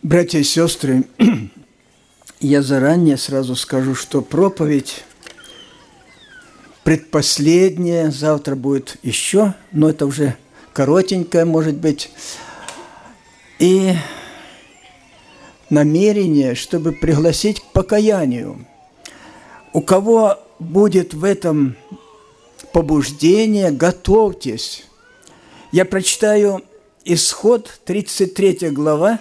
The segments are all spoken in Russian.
Братья и сестры, я заранее сразу скажу, что проповедь предпоследняя, завтра будет еще, но это уже коротенькая, может быть. И намерение, чтобы пригласить к покаянию. У кого будет в этом побуждение, готовьтесь. Я прочитаю Исход, 33 глава,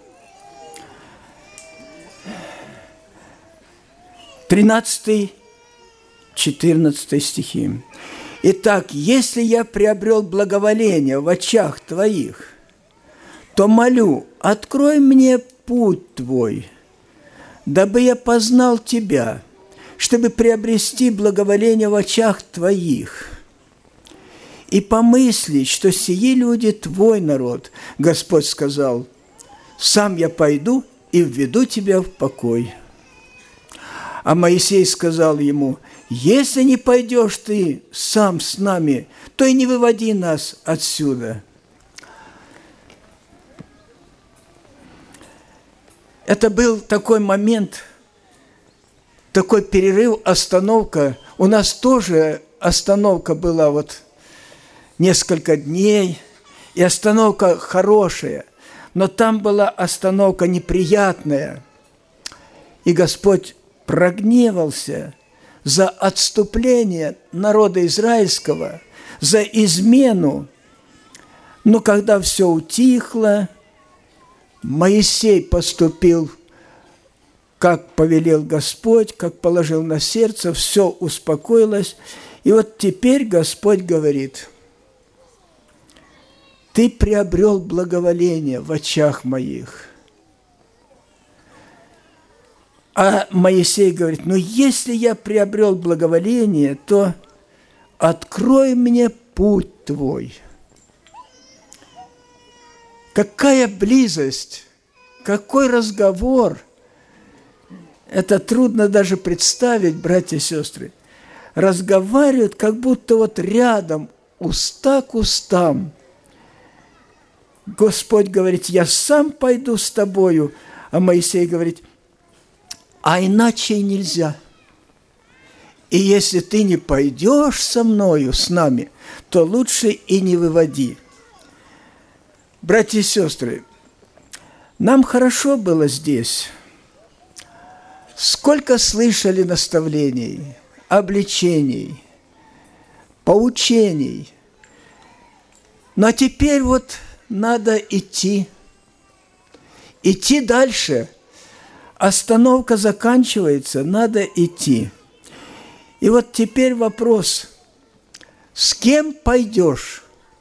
13-14 стихи. «Итак, если я приобрел благоволение в очах твоих, то молю, открой мне путь твой, дабы я познал тебя, чтобы приобрести благоволение в очах твоих. И помыслить, что сии люди твой народ, Господь сказал, сам я пойду и введу тебя в покой». А Моисей сказал ему, если не пойдешь ты сам с нами, то и не выводи нас отсюда. Это был такой момент, такой перерыв, остановка. У нас тоже остановка была вот несколько дней, и остановка хорошая, но там была остановка неприятная. И Господь прогневался за отступление народа израильского, за измену. Но когда все утихло, Моисей поступил, как повелел Господь, как положил на сердце, все успокоилось. И вот теперь Господь говорит, ты приобрел благоволение в очах моих. А Моисей говорит, ну если я приобрел благоволение, то открой мне путь твой. Какая близость, какой разговор. Это трудно даже представить, братья и сестры. Разговаривают, как будто вот рядом, уста к устам. Господь говорит, я сам пойду с тобою, а Моисей говорит, а иначе нельзя. И если ты не пойдешь со мною, с нами, то лучше и не выводи. Братья и сестры, нам хорошо было здесь. Сколько слышали наставлений, обличений, поучений. Но теперь вот надо идти дальше. Остановка заканчивается, надо идти. И вот теперь вопрос, с кем пойдешь?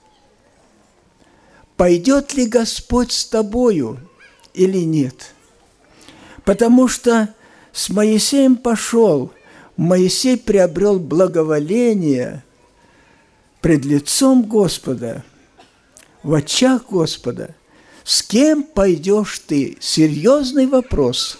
Пойдет ли Господь с тобою или нет? Потому что с Моисеем пошел, Моисей приобрел благоволение пред лицом Господа, в очах Господа. С кем пойдешь ты? Серьезный вопрос.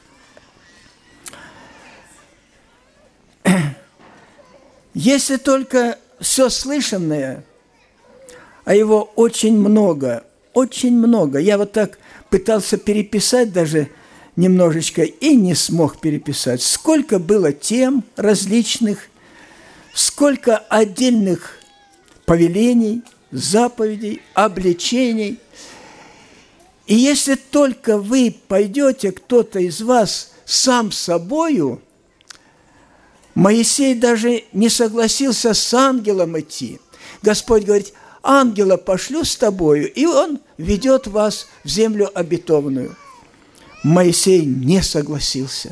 Если только все слышанное, а его очень много, я вот так пытался переписать даже немножечко и не смог переписать. Сколько было тем различных, сколько отдельных повелений, заповедей, обличений. И если только вы пойдете, кто-то из вас, сам собою, Моисей даже не согласился с ангелом идти. Господь говорит, ангела пошлю с тобою, и он ведет вас в землю обетованную. Моисей не согласился.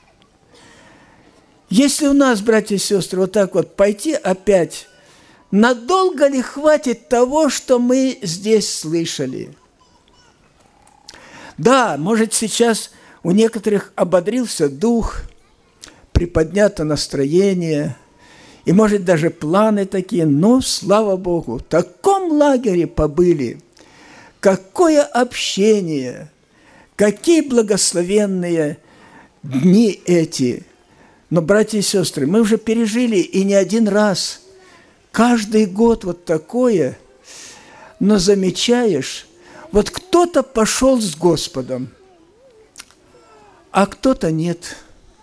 Если у нас, братья и сестры, вот так вот пойти опять, надолго ли хватит того, что мы здесь слышали? Да, может, сейчас у некоторых ободрился дух, приподнято настроение, и, может, даже планы такие, но, слава Богу, в таком лагере побыли. Какое общение, какие благословенные дни эти. Но, братья и сестры, мы уже пережили и не один раз, каждый год вот такое, но замечаешь, Вот кто-то пошел с Господом, а кто-то нет.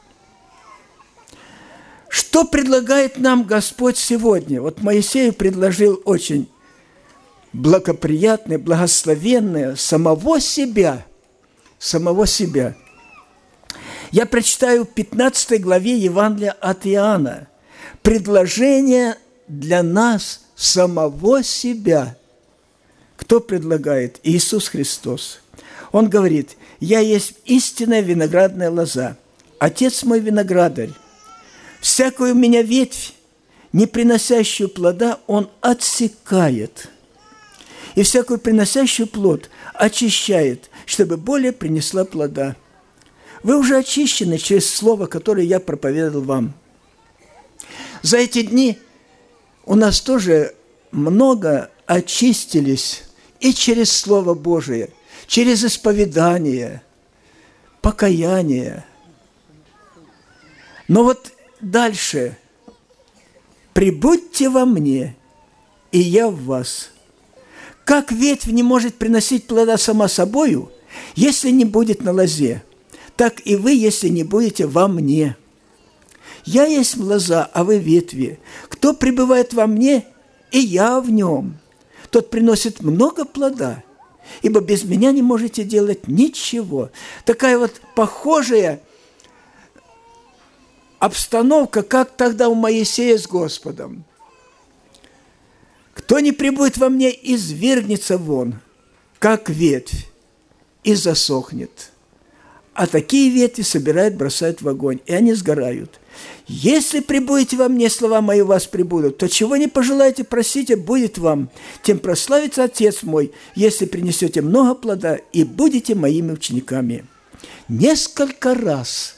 Что предлагает нам Господь сегодня? Вот Моисею предложил очень благоприятное, благословенное самого себя. Самого себя. Я прочитаю в 15 главе Евангелия от Иоанна. Предложение для нас самого себя. Кто предлагает? Иисус Христос. Он говорит: «Я есть истинная виноградная лоза, Отец мой виноградарь. Всякую у меня ветвь, не приносящую плода, Он отсекает, и всякую приносящую плод очищает, чтобы более принесла плода». Вы уже очищены через слово, которое я проповедовал вам. За эти дни у нас тоже много очистились и через Слово Божие, через исповедание, покаяние. Но вот дальше: «Прибудьте во мне, и я в вас». Как ветвь не может приносить плода сама собою, если не будет на лозе, так и вы, если не будете во мне. Я есть лоза, а вы ветви. Кто пребывает во мне, и я в нем, тот приносит много плода, ибо без меня не можете делать ничего. Такая вот похожая обстановка, как тогда у Моисея с Господом. «Кто не пребудет во мне, извергнется вон, как ветвь, и засохнет. А такие ветви собирают, бросают в огонь, и они сгорают. Если пребудете во мне, слова мои у вас пребудут, то чего не пожелаете, просите, будет вам. Тем прославится Отец мой, если принесете много плода и будете моими учениками». Несколько раз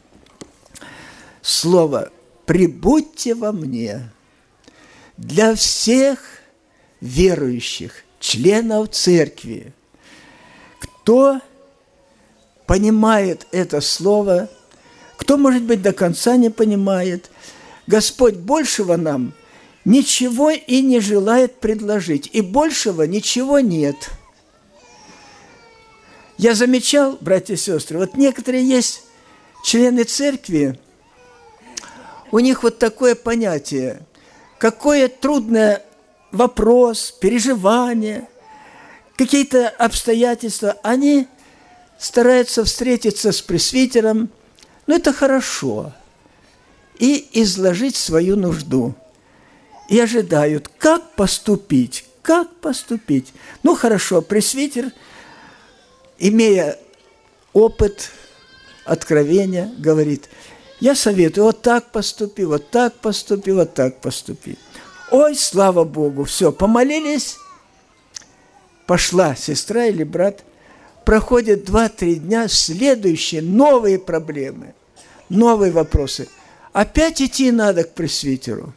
слово «пребудьте во мне» для всех верующих, членов церкви. Кто понимает это слово, кто, может быть, до конца не понимает, Господь большего нам ничего и не желает предложить, и большего ничего нет. Я замечал, братья и сестры, вот некоторые есть члены церкви, у них вот такое понятие: какой трудный вопрос, переживание, какие-то обстоятельства, они стараются встретиться с пресвитером, но это хорошо, и изложить свою нужду. И ожидают, как поступить. Ну, хорошо, пресвитер, имея опыт, откровения, говорит: я советую, вот так поступи, вот так поступи, вот так поступи. Ой, слава Богу, все, помолились, пошла сестра или брат, проходит 2-3 дня, следующие новые проблемы, новые вопросы. Опять идти надо к пресвитеру.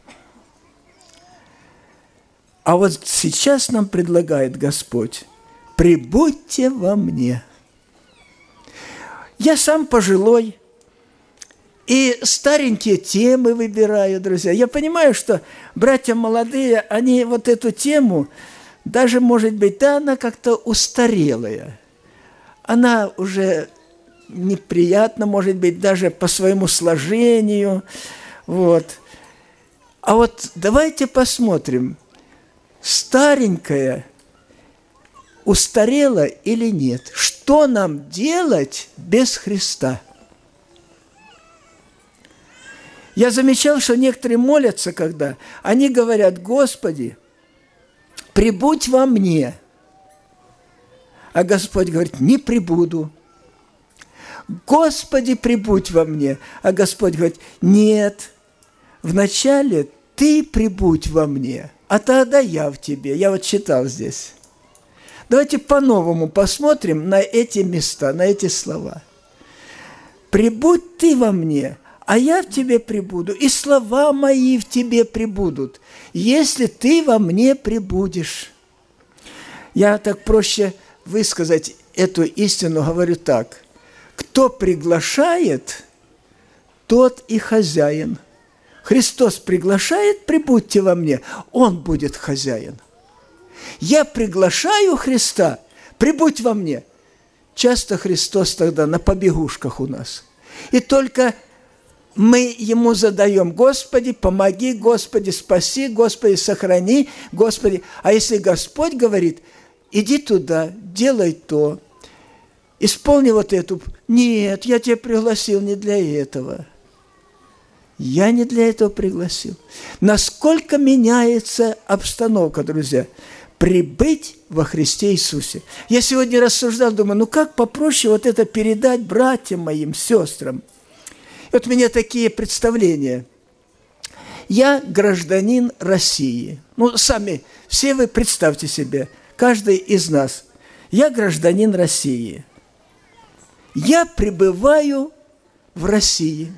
А вот сейчас нам предлагает Господь: прибудьте во мне. Я сам пожилой, и старенькие темы выбираю, друзья. Я понимаю, что братья молодые, они вот эту тему, даже, может быть, да, она как-то устарелая. Она уже неприятна, может быть, даже по своему сложению. Вот. А вот давайте посмотрим, старенькая устарела или нет. Что нам делать без Христа? Я замечал, что некоторые молятся, когда они говорят: Господи, прибудь во мне. А Господь говорит: не прибуду. Господи, прибудь во мне. А Господь говорит: нет, вначале ты прибудь во мне, а тогда я в тебе. Я вот читал здесь. Давайте по-новому посмотрим на эти места, на эти слова. Прибудь ты во мне, а я в тебе пребуду, и слова мои в тебе пребудут, если ты во мне пребудешь. Я так проще высказать эту истину говорю так: кто приглашает, тот и хозяин. Христос приглашает: прибудьте во мне, Он будет хозяин. Я приглашаю Христа: прибудь во мне. Часто Христос тогда на побегушках у нас. И только мы Ему задаем: Господи, помоги, Господи, спаси, Господи, сохрани, Господи. А если Господь говорит: иди туда, делай то, исполни вот эту. Нет, я тебя пригласил не для этого. Я не для этого пригласил. Насколько меняется обстановка, друзья. Прибыть во Христе Иисусе. Я сегодня рассуждал, думаю, как попроще вот это передать братьям моим, сестрам. И вот у меня такие представления. Я гражданин России. Сами, все вы представьте себе, каждый из нас. Я гражданин России. Я пребываю в России.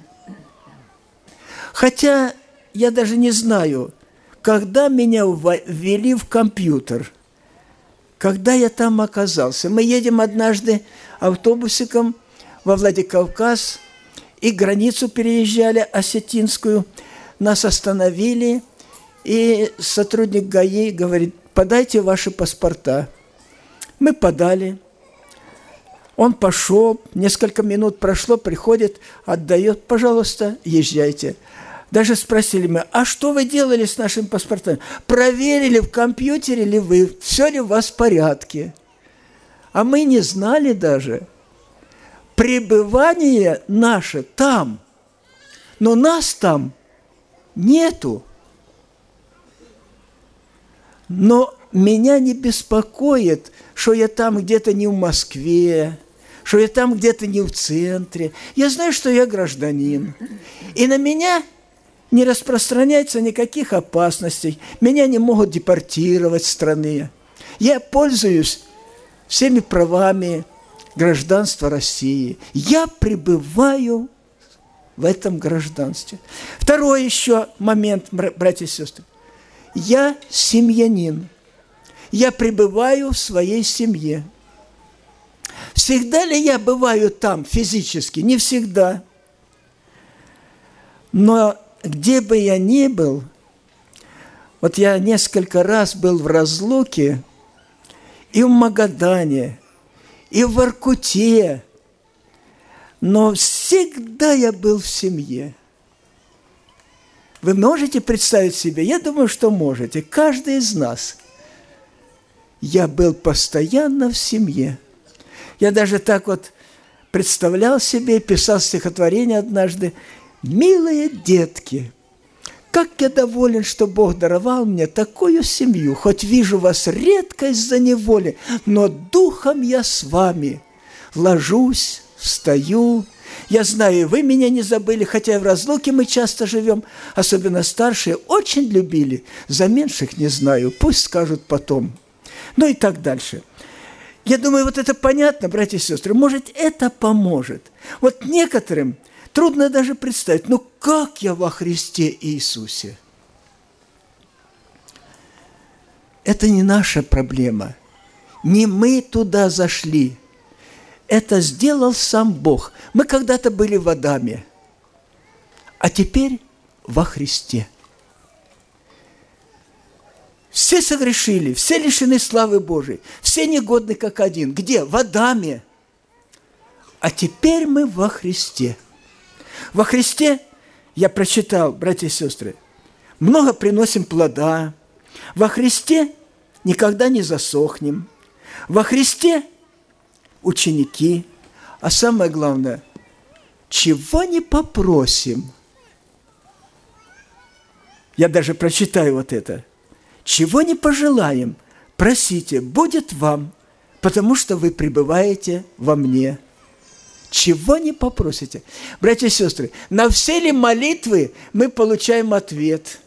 Хотя я даже не знаю, когда меня ввели в компьютер, когда я там оказался. Мы едем однажды автобусиком во Владикавказ, и границу переезжали осетинскую. Нас остановили, и сотрудник ГАИ говорит: подайте ваши паспорта. Мы подали. Он пошел, несколько минут прошло, приходит, отдает: пожалуйста, езжайте. Даже спросили мы: а что вы делали с нашими паспортами? Проверили, в компьютере ли вы, все ли у вас в порядке. А мы не знали даже. Пребывание наше там, но нас там нету. Но меня не беспокоит, что я там где-то не в Москве, что я там где-то не в центре. Я знаю, что я гражданин. И на меня не распространяется никаких опасностей. Меня не могут депортировать с страны. Я пользуюсь всеми правами гражданства России. Я пребываю в этом гражданстве. Второй еще момент, братья и сестры. Я семьянин. Я пребываю в своей семье. Всегда ли я бываю там физически? Не всегда. Но где бы я ни был, вот я несколько раз был в Разлуке, и в Магадане, и в Воркуте, но всегда я был в семье. Вы можете представить себе? Я думаю, что можете. Каждый из нас. Я был постоянно в семье. Я даже так вот представлял себе, писал стихотворение однажды: «Милые детки, как я доволен, что Бог даровал мне такую семью, хоть вижу вас редко из-за неволи, но духом я с вами ложусь, встаю. Я знаю, и вы меня не забыли, хотя и в разлуке мы часто живем, особенно старшие очень любили, за меньших не знаю, пусть скажут потом». Ну и так дальше. Я думаю, вот это понятно, братья и сестры, может, это поможет. Вот некоторым трудно даже представить, как я во Христе Иисусе? Это не наша проблема. Не мы туда зашли. Это сделал сам Бог. Мы когда-то были в Адаме, а теперь во Христе. Все согрешили, все лишены славы Божией, все негодны как один. Где? В Адаме. А теперь мы во Христе. Во Христе, я прочитал, братья и сестры, много приносим плода. Во Христе никогда не засохнем. Во Христе ученики. А самое главное, чего не попросим. Я даже прочитаю вот это. Чего не пожелаем, просите, будет вам, потому что вы пребываете во мне. Чего не попросите. Братья и сестры, на все ли молитвы мы получаем ответ?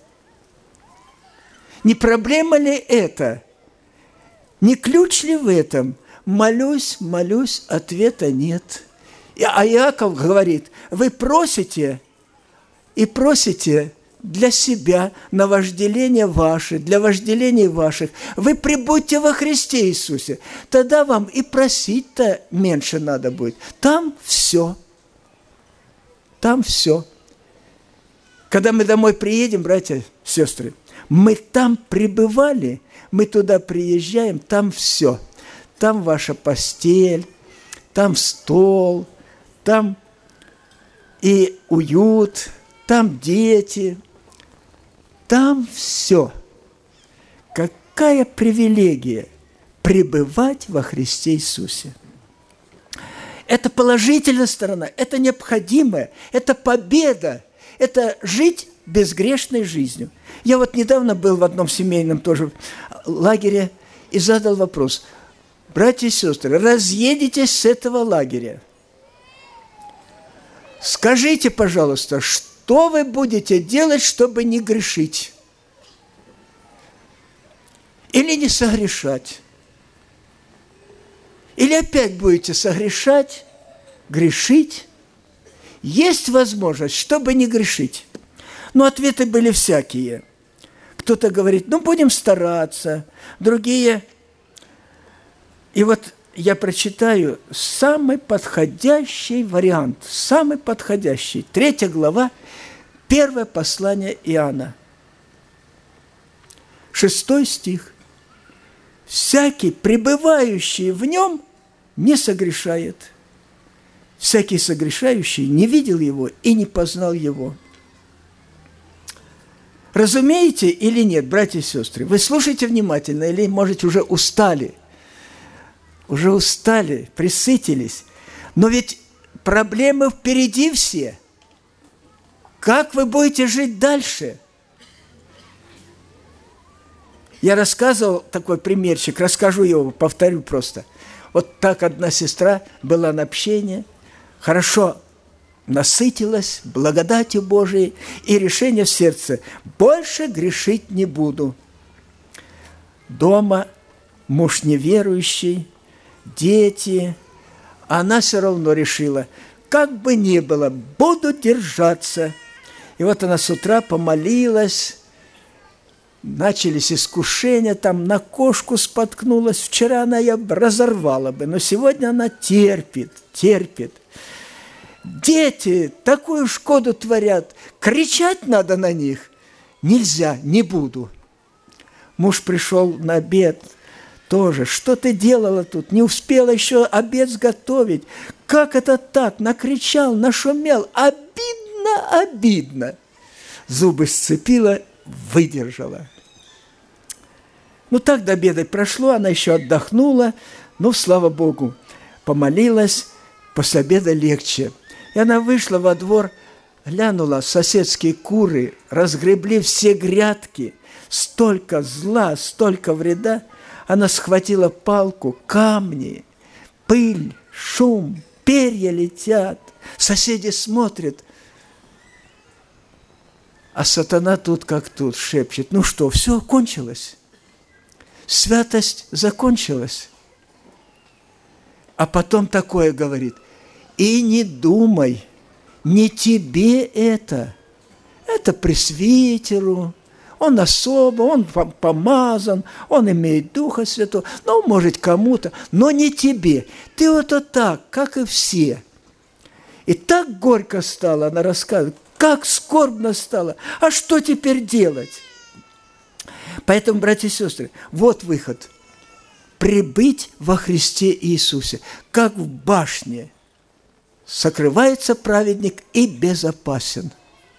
Не проблема ли это? Не ключ ли в этом? Молюсь, ответа нет. А Иаков говорит: вы просите и просите для себя, на вожделение ваше, для вожделений ваших. Вы пребудьте во Христе Иисусе. Тогда вам и просить-то меньше надо будет. Там все. Там все. Когда мы домой приедем, братья, сестры, мы там пребывали, мы туда приезжаем, там все. там ваша постель, там стол, там и уют, там дети, там все. Какая привилегия пребывать во Христе Иисусе. Это положительная сторона, это необходимое, это победа, это жить безгрешной жизнью. Я вот недавно был в одном семейном тоже лагере и задал вопрос: братья и сестры, разъедетесь с этого лагеря. Скажите, пожалуйста, что вы будете делать, чтобы не грешить? Или не согрешать? Или опять будете согрешать, грешить? Есть возможность, чтобы не грешить. Но ответы были всякие. Кто-то говорит, будем стараться. Другие. И вот я прочитаю самый подходящий вариант, самый подходящий. 3 глава, 1 послание Иоанна. 6 стих. «Всякий, пребывающий в нем, не согрешает. Всякий согрешающий не видел его и не познал его». Разумеете или нет, братья и сестры? Вы слушайте внимательно или, может, уже устали? Уже устали, пресытились. Но ведь проблемы впереди все. Как вы будете жить дальше? Я рассказывал такой примерчик, расскажу его, повторю просто. Вот так одна сестра была на общении, хорошо насытилась благодатью Божией, и решение в сердце: больше грешить не буду. Дома муж неверующий, дети. Она все равно решила, как бы ни было, буду держаться. И вот она с утра помолилась, начались искушения, там на кошку споткнулась. Вчера она ее разорвала бы, но сегодня она терпит. Дети такую шкоду творят, кричать надо на них. Нельзя, не буду. Муж пришел на обед тоже. Что ты делала тут? Не успела еще обед сготовить. Как это так? Накричал, нашумел. Обидно. Зубы сцепила, выдержала. Так до обеда прошло, она еще отдохнула. Слава Богу, помолилась, после обеда легче. И она вышла во двор, глянула, соседские куры разгребли все грядки. Столько зла, столько вреда. Она схватила палку, камни, пыль, шум, перья летят. Соседи смотрят. А сатана тут как тут шепчет: что, все кончилось? Святость закончилась. А потом такое говорит: и не думай, не тебе это пресвитеру, он особо, он помазан, он имеет Духа Святого, может, кому-то, но не тебе. Ты вот так, как и все. И так горько стало, она рассказывает, как скорбно стало. А что теперь делать? Поэтому, братья и сестры, вот выход. Пребыть во Христе Иисусе, как в башне. Сокрывается праведник и безопасен.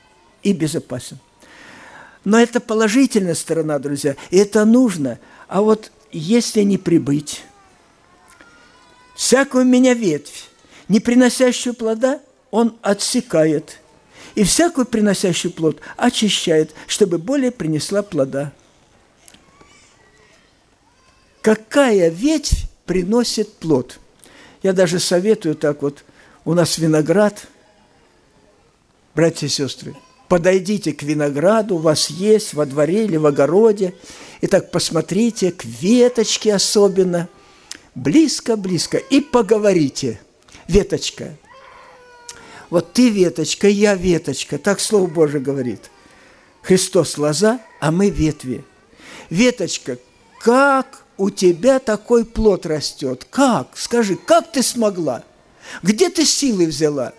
Но это положительная сторона, друзья, и это нужно. А вот если не пребыть, всякую меня ветвь, не приносящую плода, он отсекает, и всякую приносящую плод очищает, чтобы более принесла плода. Какая ветвь приносит плод? Я даже советую так вот, у нас виноград, братья и сестры, подойдите к винограду, у вас есть во дворе или в огороде, и так посмотрите, к веточке особенно, близко-близко, и поговорите. Веточка. Вот ты веточка, я веточка, так Слово Божие говорит. Христос лоза, а мы ветви. Веточка, как у тебя такой плод растет? Как? Скажи, как ты смогла? Где ты силы взяла?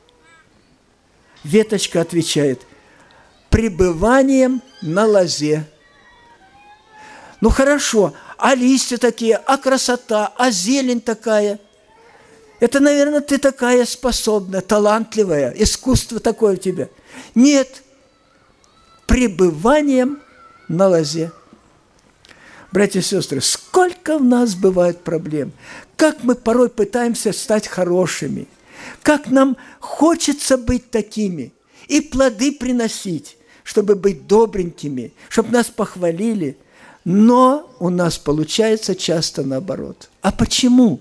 Веточка отвечает: пребыванием на лозе. Хорошо, а листья такие, а красота, а зелень такая. Это, наверное, ты такая способная, талантливая, искусство такое у тебя. Нет, пребыванием на лозе. Братья и сестры, сколько в нас бывает проблем, как мы порой пытаемся стать хорошими, как нам хочется быть такими и плоды приносить, чтобы быть добренькими, чтобы нас похвалили, но у нас получается часто наоборот. А почему?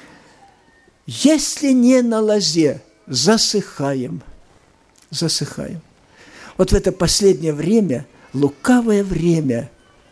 Если не на лозе, засыхаем. Вот в это последнее время, лукавое время,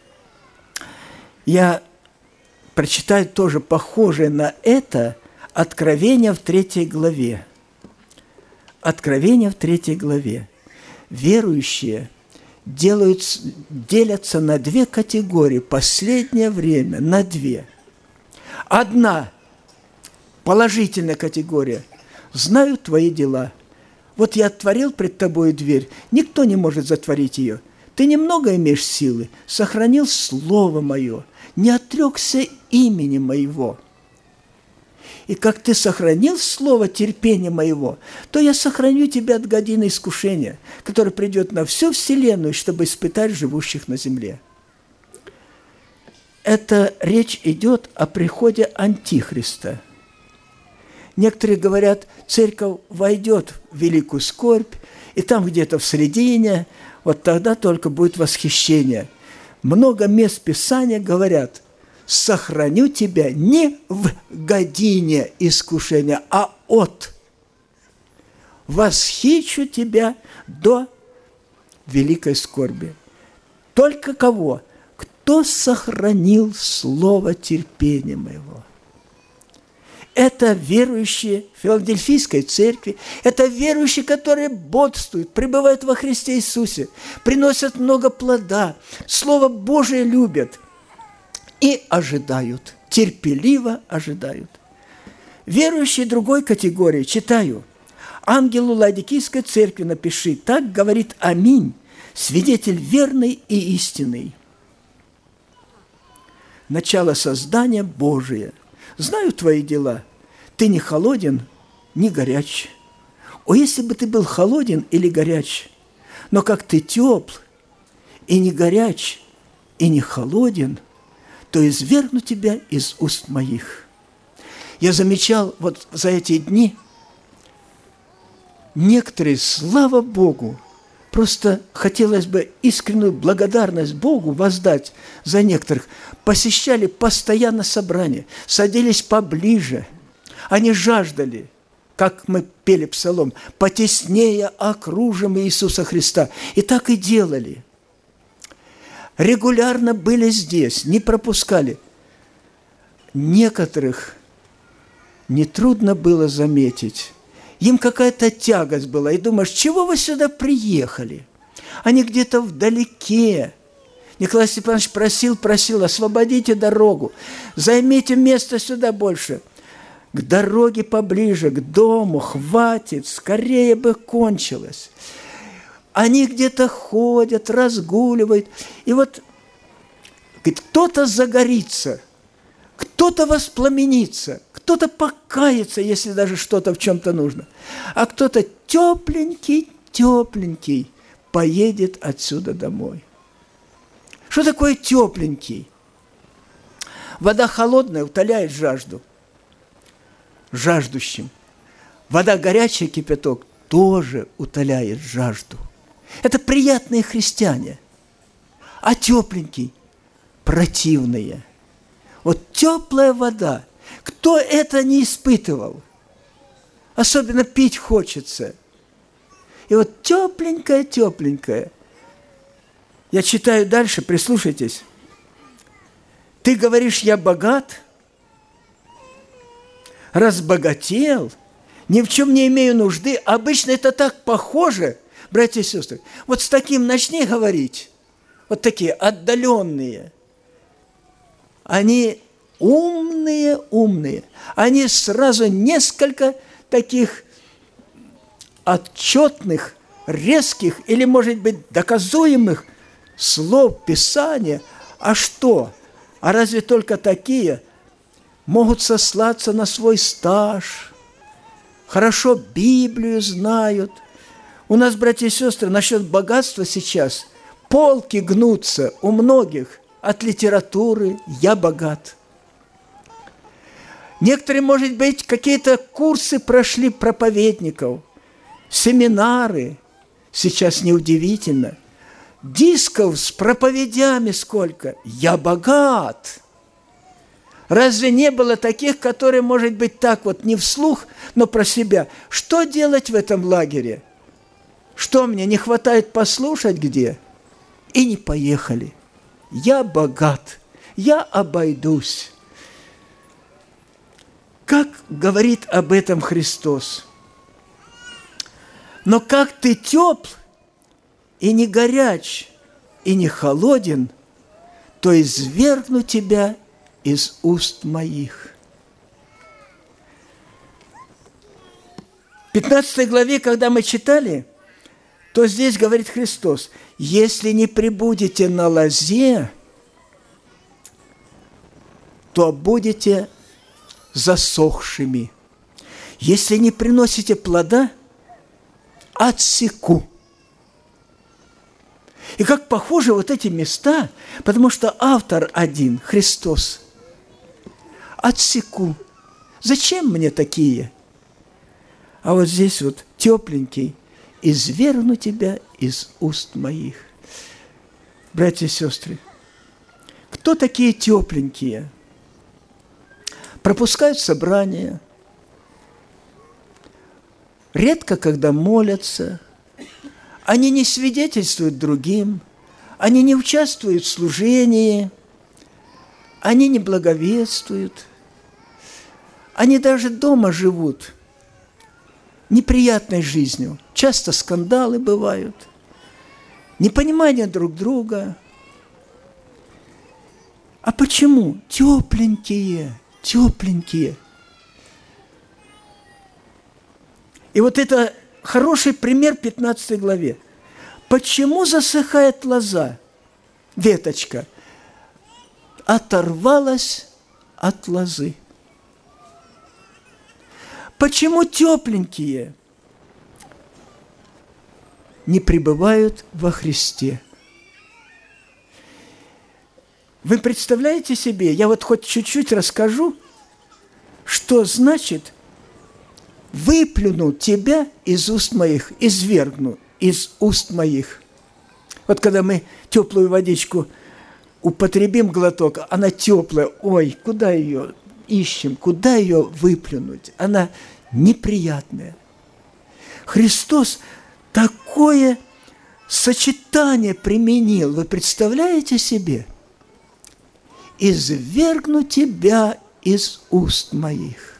я прочитаю тоже похожее на это Откровение в 3 главе. Откровение в 3 главе. Верующие делятся на 2 категории, последнее время на 2. Одна положительная категория. Знаю твои дела. Вот я отворил пред тобою дверь, никто не может затворить ее. Ты немного имеешь силы, сохранил слово мое, не отрекся имени моего. И как ты сохранил слово терпения моего, то я сохраню тебя от годины искушения, которое придет на всю вселенную, чтобы испытать живущих на земле. Это речь идет о приходе Антихриста. Некоторые говорят, церковь войдет в великую скорбь, и там где-то в середине, вот тогда только будет восхищение. Много мест Писания говорят, сохраню тебя не в године искушения, а от. Восхищу тебя до великой скорби. Только кого? Кто сохранил слово терпения моего? Это верующие Филадельфийской церкви, это верующие, которые бодрствуют, пребывают во Христе Иисусе, приносят много плода, Слово Божие любят и ожидают, терпеливо ожидают. Верующие другой категории, читаю, ангелу Ладикийской церкви напиши, так говорит Аминь, свидетель верный и истинный. Начало создания Божие. Знаю твои дела. Ты не холоден, не горяч. О, если бы ты был холоден или горяч, но как ты тепл и не горяч, и не холоден, то извергну тебя из уст моих. Я замечал вот за эти дни, некоторые, слава Богу, просто хотелось бы искреннюю благодарность Богу воздать за некоторых. Посещали постоянно собрания, садились поближе. Они жаждали, как мы пели псалом, потеснее окружим Иисуса Христа. И так и делали. Регулярно были здесь, не пропускали. Некоторых нетрудно было заметить. Им какая-то тягость была. И думаешь, чего вы сюда приехали? Они где-то вдалеке. Николай Степанович просил, освободите дорогу. Займите место сюда больше. К дороге поближе, к дому, хватит, скорее бы кончилось. Они где-то ходят, разгуливают. И вот кто-то загорится, кто-то воспламенится, кто-то покается, если даже что-то в чем-то нужно. А кто-то тепленький поедет отсюда домой. Что такое тепленький? Вода холодная утоляет жажду. Жаждущим. Вода горячая, кипяток, тоже утоляет жажду. Это приятные христиане. А тепленький – противные. Вот теплая вода. Кто это не испытывал? Особенно пить хочется. И вот тепленькая. Я читаю дальше, прислушайтесь. Ты говоришь, я богат, разбогател, ни в чем не имею нужды. Обычно это так похоже, братья и сестры. Вот с таким начни говорить. Вот такие отдаленные. Они умные. Они сразу несколько таких отчетных, резких или, может быть, доказуемых слов Писания. А что? А разве только такие могут сослаться на свой стаж, хорошо Библию знают? У нас, братья и сестры, насчет богатства сейчас полки гнутся у многих от литературы «я богат». Некоторые, может быть, какие-то курсы прошли проповедников, семинары. Сейчас неудивительно. Дисков с проповедями сколько. «Я богат». Разве не было таких, которые, может быть, так вот не вслух, но про себя? Что делать в этом лагере? Что мне не хватает послушать где? И не поехали. Я богат, я обойдусь. Как говорит об этом Христос? Но как ты тепл, и не горяч, и не холоден, то извергну тебя из уст моих. В 15 главе, когда мы читали, то здесь говорит Христос: если не пребудете на лозе, то будете засохшими. Если не приносите плода, отсеку. И как похожи вот эти места, потому что автор один, Христос. Отсеку. Зачем мне такие? А вот здесь вот тепленький. Извергну тебя из уст моих. Братья и сестры, кто такие тепленькие? Пропускают собрания, редко когда молятся, они не свидетельствуют другим, они не участвуют в служении, они не благовествуют, они даже дома живут неприятной жизнью. Часто скандалы бывают, непонимание друг друга. А почему? Тепленькие, тепленькие. И вот это хороший пример в 15 главе. Почему засыхает лоза, веточка? Оторвалась от лозы. Почему тепленькие не пребывают во Христе? Вы представляете себе, я вот хоть чуть-чуть расскажу, что значит «выплюну тебя из уст моих, извергну из уст моих». Вот когда мы теплую водичку употребим глоток, она теплая, ой, куда ее ищем, куда ее выплюнуть? Она неприятная. Христос такое сочетание применил, вы представляете себе? «Извергну тебя из уст моих».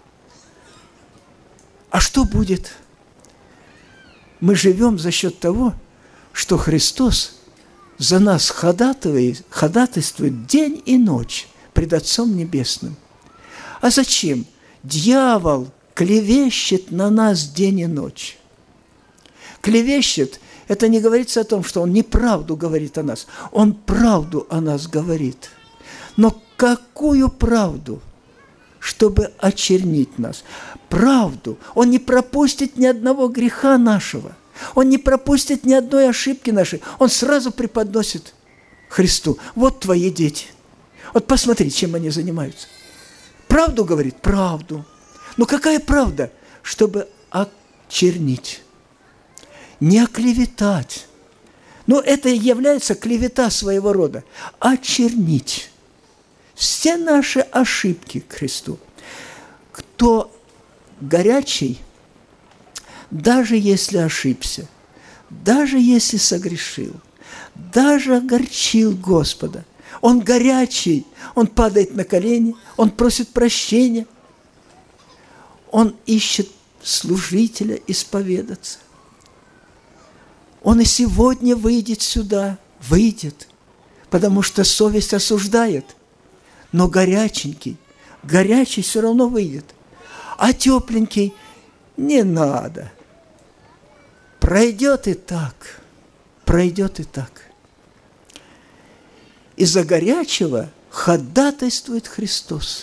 А что будет? Мы живем за счет того, что Христос за нас ходатайствует день и ночь пред Отцом Небесным. А зачем? Дьявол клевещет на нас день и ночь. Клевещет – это не говорится о том, что он неправду говорит о нас. Он правду о нас говорит. Но какую правду? Чтобы очернить нас. Правду. Он не пропустит ни одного греха нашего. Он не пропустит ни одной ошибки нашей. Он сразу преподносит Христу. Вот твои дети. Вот посмотри, чем они занимаются. Правду говорит? Правду. Но какая правда? Чтобы очернить. Не оклеветать. Но это является клевета своего рода. Очернить. Все наши ошибки к Христу. Кто горячий, даже если ошибся, даже если согрешил, даже огорчил Господа, он горячий, он падает на колени, он просит прощения, он ищет служителя исповедаться. Он и сегодня выйдет сюда, выйдет, потому что совесть осуждает. Но горячий все равно выйдет. А тепленький не надо. Пройдет и так, пройдет и так. Из-за горячего ходатайствует Христос.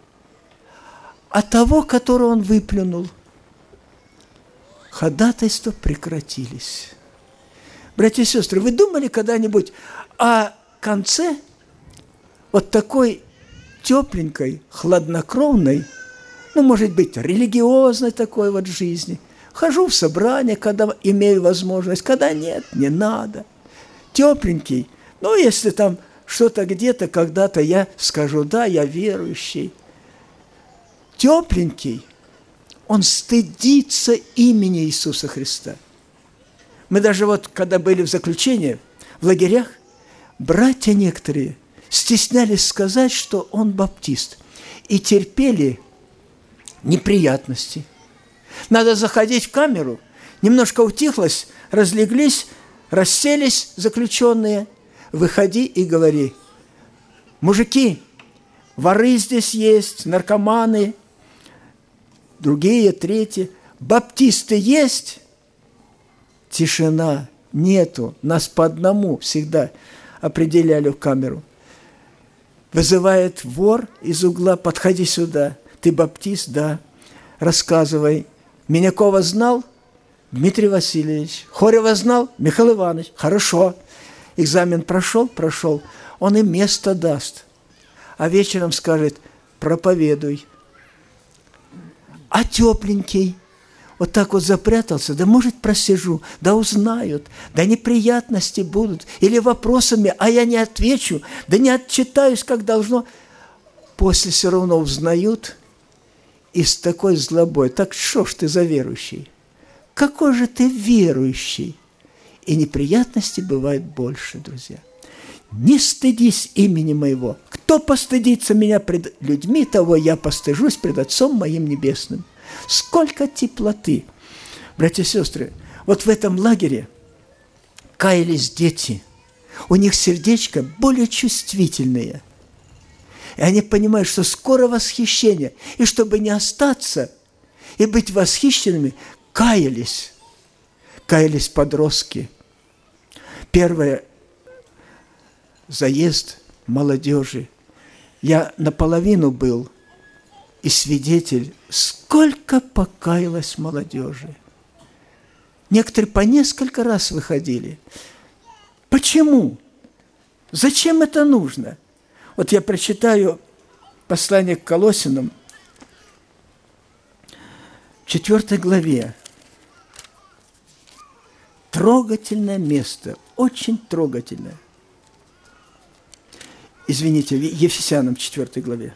А того, которого Он выплюнул, ходатайства прекратились. Братья и сестры, вы думали когда-нибудь о конце вот такой тепленькой, хладнокровной, может быть, религиозной такой вот жизни? Хожу в собрание, когда имею возможность, когда нет, не надо. Тепленький, если там что-то где-то, когда-то я скажу, да, я верующий. Тепленький, он стыдится имени Иисуса Христа. Мы даже когда были в заключении, в лагерях, братья некоторые стеснялись сказать, что он баптист, и терпели неприятности. Надо заходить в камеру, немножко утихлось, разлеглись, расселись заключенные, выходи и говори: мужики, воры здесь есть, наркоманы, другие, третьи, баптисты есть? Тишина, нету, нас по одному всегда определяли в камеру. Вызывает вор из угла: подходи сюда, ты баптист? Да. Рассказывай. Минякова знал? Дмитрий Васильевич. Хорева знал? Михаил Иванович. Хорошо. Экзамен прошел? Прошел. Он им место даст. А вечером скажет: проповедуй. А тепленький вот так вот запрятался, да, может, просижу, да узнают, да неприятности будут, или вопросами, а я не отвечу, да не отчитаюсь, как должно. После все равно узнают, и с такой злобой: так что ж ты за верующий? Какой же ты верующий? И неприятностей бывает больше, друзья. Не стыдись имени моего. Кто постыдится меня пред людьми, того я постыжусь пред Отцом моим Небесным. Сколько теплоты! Братья и сестры, вот в этом лагере каялись дети. У них сердечко более чувствительное. И они понимают, что скоро восхищение. И чтобы не остаться и быть восхищенными, каялись. Каялись подростки. Первый заезд молодежи. Я наполовину был и свидетель, сколько покаялось молодежи. Некоторые по несколько раз выходили. Почему? Зачем это нужно? Вот я прочитаю послание к Колоссянам, 4 главе. Трогательное место, очень трогательное. Извините, Ефесянам 4 главе.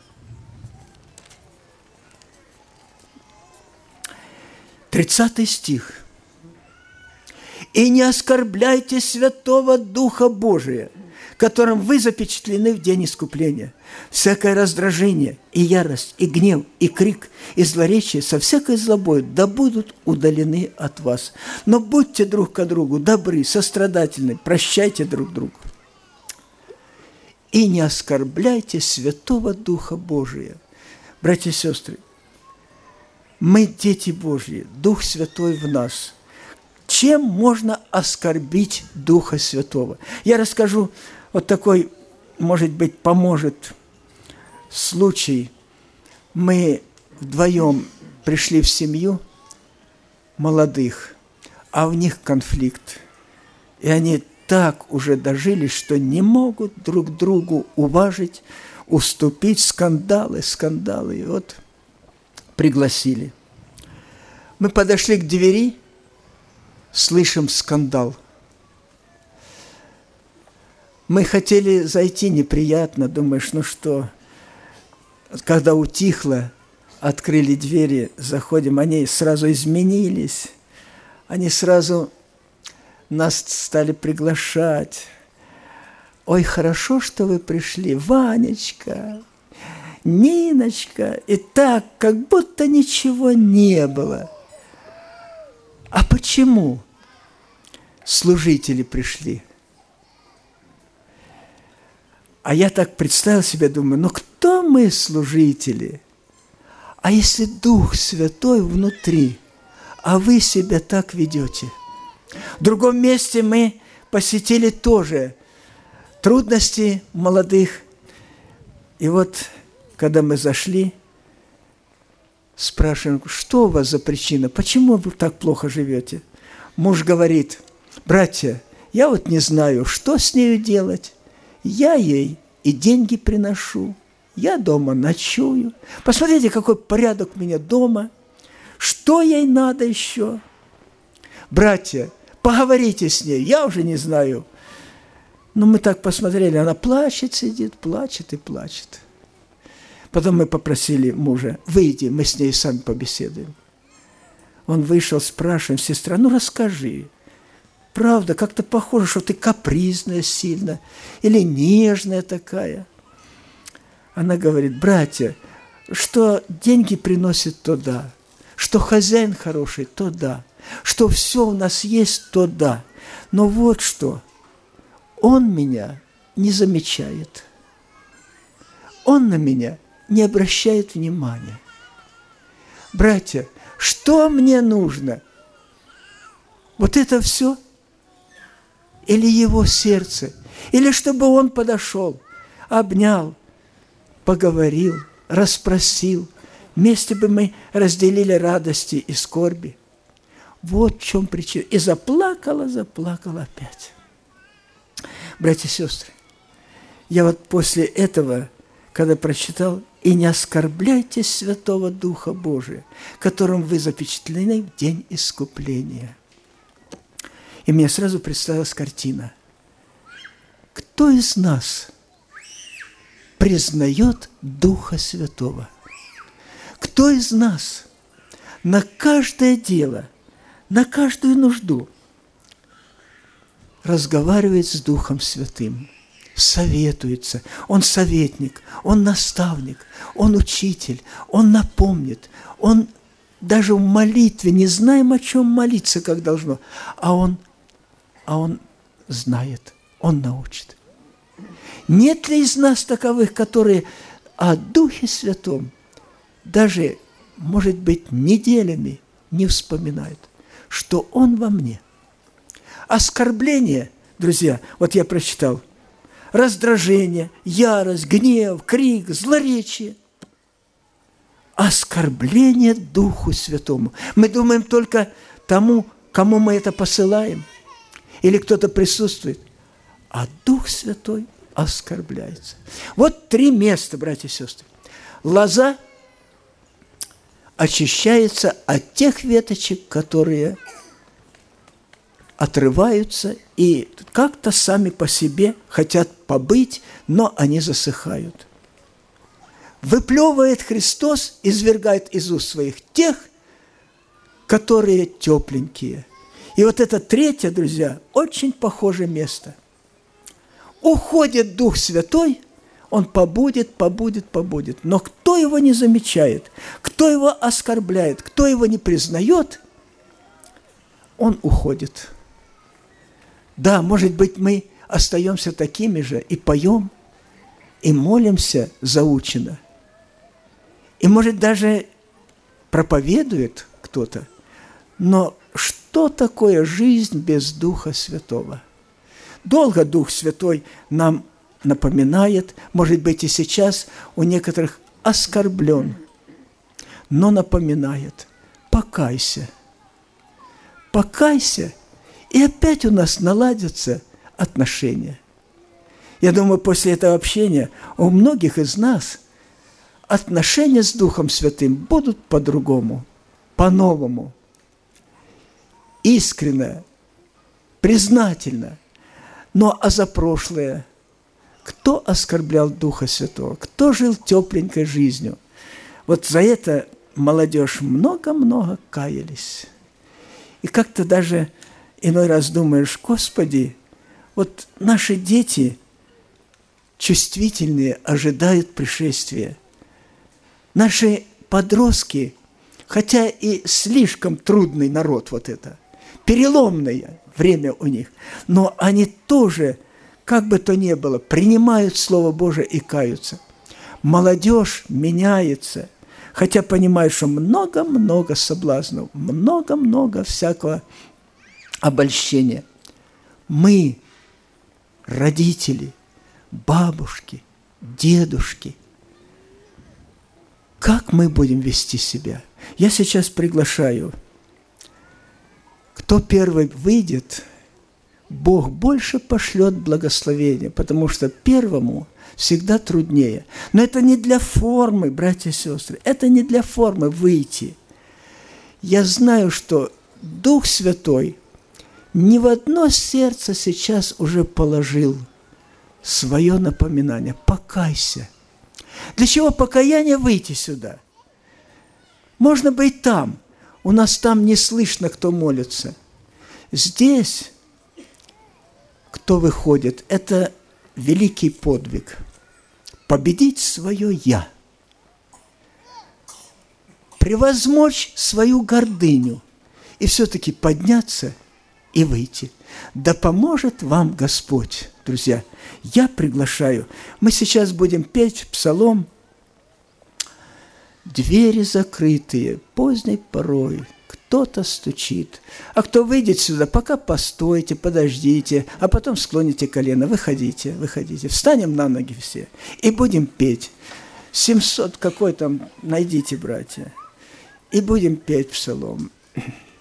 30 стих. «И не оскорбляйте Святого Духа Божия, которым вы запечатлены в день искупления. Всякое раздражение, и ярость, и гнев, и крик, и злоречие со всякой злобой да будут удалены от вас. Но будьте друг к другу добры, сострадательны, прощайте друг другу. И не оскорбляйте Святого Духа Божия». Братья и сестры, мы дети Божьи, Дух Святой в нас. Чем можно оскорбить Духа Святого? Я расскажу вот такой, может быть, поможет случай. Мы вдвоем пришли в семью молодых, а у них конфликт. И они так уже дожились, что не могут друг другу уважить, уступить, скандалы. И вот пригласили. Мы подошли к двери, слышим скандал. Мы хотели зайти, неприятно, думаешь, ну что. Когда утихло, открыли двери, заходим, они сразу изменились. Они сразу нас стали приглашать. Ой, хорошо, что вы пришли, Ванечка, Ниночка. И так, как будто ничего не было. А почему служители пришли? А я так представил себе, думаю, ну кто мы, служители? А если Дух Святой внутри, а вы себя так ведете? В другом месте мы посетили тоже трудности молодых. И вот, когда мы зашли, спрашиваем, что у вас за причина, почему вы так плохо живете? Муж говорит, братья, я вот не знаю, что с нею делать. Я ей и деньги приношу, я дома ночую. Посмотрите, какой порядок у меня дома. Что ей надо еще? Братья, поговорите с ней, я уже не знаю. Но мы так посмотрели, она плачет, сидит, плачет и плачет. Потом мы попросили мужа, выйди, мы с ней сами побеседуем. Он вышел, спрашиваем, сестра, ну расскажи. Правда, как-то похоже, что ты капризная сильно или нежная такая. Она говорит, братья, что деньги приносят, то да. Что хозяин хороший, то да. Что все у нас есть, то да. Но вот что, он меня не замечает. Он на меня не обращает внимания. Братья, что мне нужно? Вот это все? Или его сердце? Или чтобы он подошел, обнял, поговорил, расспросил. Вместе бы мы разделили радости и скорби. Вот в чем причина. И заплакала опять. Братья и сестры, я вот после этого, когда прочитал, «И не оскорбляйте Святого Духа Божия, которым вы запечатлены в день искупления». И мне сразу представилась картина. Кто из нас признает Духа Святого? Кто из нас на каждое дело, на каждую нужду разговаривает с Духом Святым, советуется? Он советник, он наставник, он учитель, он напомнит, он даже в молитве, не знаем, о чем молиться, как должно, а он знает, он научит. Нет ли из нас таковых, которые о Духе Святом даже, может быть, неделями не вспоминают, что Он во мне? Оскорбление, друзья, вот я прочитал, раздражение, ярость, гнев, крик, злоречие. Оскорбление Духу Святому. Мы думаем только тому, кому мы это посылаем, или кто-то присутствует, а Дух Святой оскорбляется. Вот 3 места, братья и сестры. Лоза очищается от тех веточек, которые отрываются и как-то сами по себе хотят побыть, но они засыхают. Выплевывает Христос, извергает из уст своих тех, которые тепленькие. И вот это 3, друзья, очень похожее место. Уходит Дух Святой, Он побудет. Но кто его не замечает, кто его оскорбляет, кто его не признает, он уходит. Да, может быть, мы остаемся такими же и поем, и молимся заучено. И, может, даже проповедует кто-то. Но что такое жизнь без Духа Святого? Долго Дух Святой нам напоминает, может быть, и сейчас у некоторых оскорблен, но напоминает: покайся, покайся, и опять у нас наладятся отношения. Я думаю, после этого общения у многих из нас отношения с Духом Святым будут по-другому, по-новому, искренне, признательно. Но а за прошлое? Кто оскорблял Духа Святого? Кто жил тепленькой жизнью? Вот за это молодежь много-много каялись. И как-то даже иной раз думаешь: Господи, вот наши дети чувствительные ожидают пришествия. Наши подростки, хотя и слишком трудный народ вот это, переломное время у них, но они тоже, как бы то ни было, принимают Слово Божие и каются. Молодежь меняется, хотя понимает, что много-много соблазнов, много-много всякого обольщения. Мы, родители, бабушки, дедушки, как мы будем вести себя? Я сейчас приглашаю. Кто первый выйдет, Бог больше пошлет благословения, потому что первому всегда труднее. Но это не для формы, братья и сестры, это не для формы выйти. Я знаю, что Дух Святой ни в одно сердце сейчас уже положил свое напоминание. Покайся. Для чего покаяние? Выйти сюда. Можно быть там. У нас там не слышно, кто молится. Здесь, кто выходит, это великий подвиг. Победить свое «я». Превозмочь свою гордыню. И все-таки подняться и выйти. Да поможет вам Господь, друзья. Я приглашаю. Мы сейчас будем петь псалом. Двери закрытые, поздней порой, кто-то стучит. А кто выйдет сюда, пока постойте, подождите, а потом склоните колено. Выходите, выходите. Встанем на ноги все и будем петь. 700 какой там, найдите, братья. И будем петь псалом.